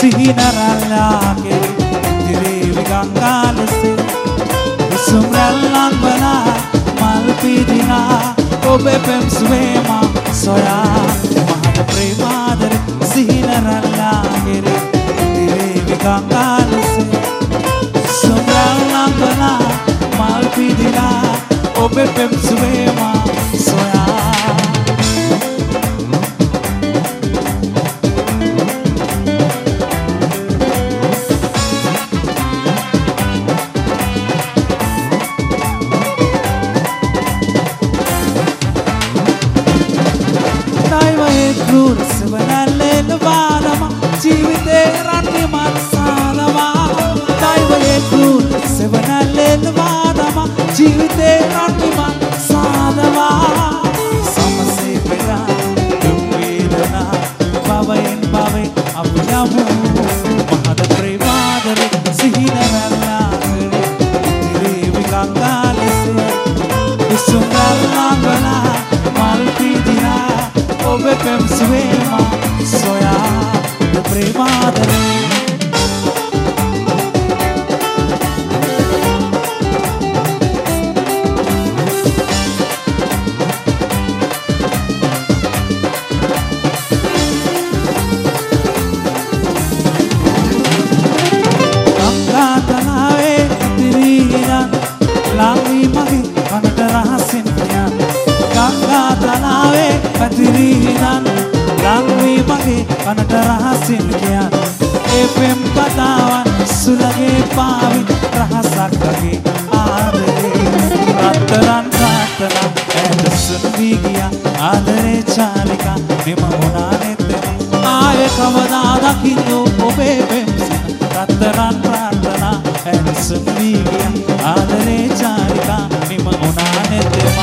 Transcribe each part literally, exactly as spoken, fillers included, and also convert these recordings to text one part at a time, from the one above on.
සිහිනරල්ලාගේ දිරේවි ගංගාලසේ සුම්රල්ලන් බලා මල් පිදිනා ඔබේ පෙම්සුවේ මා සොයා මහත ප්‍රේමාදර සිහිනරල්ලාගේ දිරේවි ගංගාලසේ සුම්රල්ලන් බලා මල් පිදිනා ඔබේ පෙම්සුවේ මා සොයා ජීවිතේ රන්නේ මත්සාලවා දෛවයේ කුල් සෙවනල්ලෙනවා නම ජීවිතේ රන්නේ මත්සාලවා සමසේ පෙරා දුක් වේදනා භවයෙන් භවෙන් අපි යමු මහද ප්‍රේමාදර සිහිනවල්ලාගේ දිරේවි ගංගාලසේ විසුම්රල්ලාගලා මල් පිදිනා ඔබේ පෙම්සුවේ මා සොයා ප්‍රේමාදරේ ගංගාතලාවේ තිරියන් ලාවි මගේ කනට රහසින් යන ගංගාතලාවේ තිරියන් ලාවි මගේ කනට රහසින් කියන් ඒ පෙම් කතාවන් සුලගේ පාවි රහසක් වගේ ආදරේ රත්තරන් රත්තරන් ඇදසුන් වී ගියා ආදරේ චාලිකා නිම වුණා නෙතෙම ආය කවදා දකින්න ඔබේ පෙම්සන රත්තරන් රත්තරන් ඇදසුන් වී ගියා ආදරේ චාලිකා නිම වුණා නෙතෙම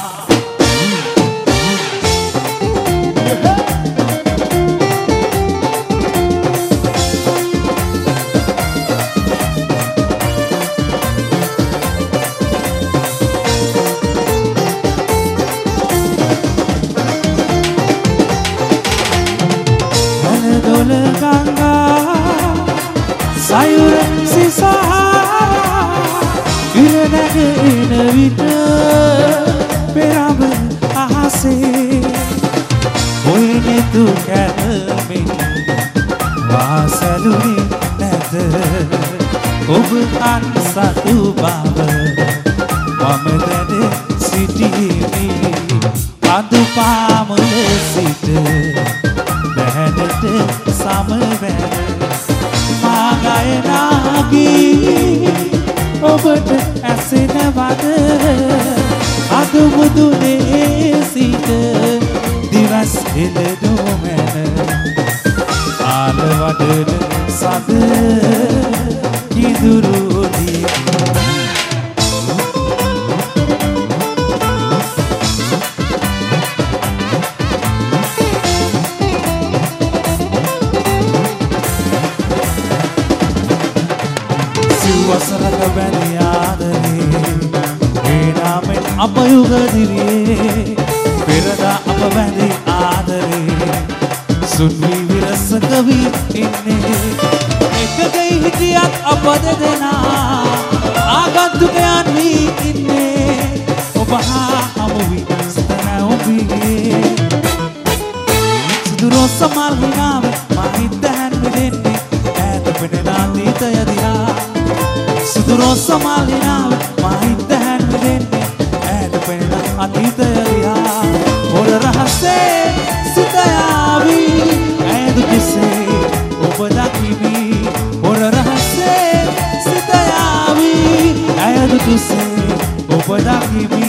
sayur sisahara irenage vita perab ahase hoine tu kalme vasaluni nada ob an satu baba pamedade sitimi adu pamule sit behanete samavere මාගයනාගී ඔබට ඇසෙනවද අද මුදුනේ සිට දිවස් හෙළදොමැන ආලවඩන සද කිදුරුදී වසරක බැඳි ආදරේ වේනාමෙන් අප යුගදිරියේ පෙරදා අප බැඳි ආදරේ සුන්වී විරසක වී ඉන්නේ එකකයි හිටියත් අප දෙදෙනා ආගන්තුකයන් වී ඉන්නේ ඔබ හා හමු වී සිතනවුබියේ සුදුරෝ සමල් හිනාවේ මහිතැන් මිදෙන්නේ ඈත පෙනෙන අතීතය දිහා සුදුරෝ සමල්ලිනාව මහිතැන් මිදෙන්නේ ඈත පෙනෙන අතීතය දිහා හොර රහසේ සිත යාවි ඈත කෙසේ ඔබ දකිමි හොර රහසේ සිත යාවි ඈත කෙසේ ඔබ දකිමි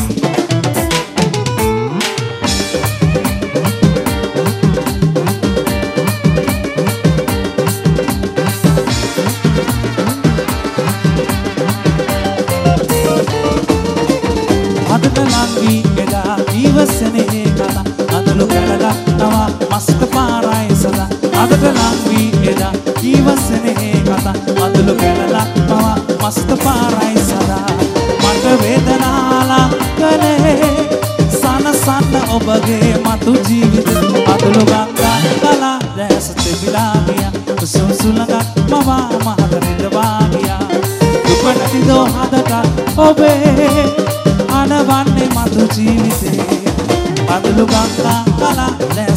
ලංවී එදා ඉවසනේ කතා අදලු කැලලා නවා මස්ත පාරයි සදා අදට ලංවී එදා ඉවසනේ කතා අදලු කැලලා නවා මස්ත පාරයි සදා මට වේදනාලා කලේ සනසන්න ඔබගේ මතු ජීවිත අදලු ගංගා කලා දැස තිබිලා වෙලා ගියා කුසුම් සුළඟක් මවා මහත රිදවා ගියා දුක නැතිදෝ හදට ඔබේ අනවන්නේ මතු ජීවිතේ පදලු ගංගා කලා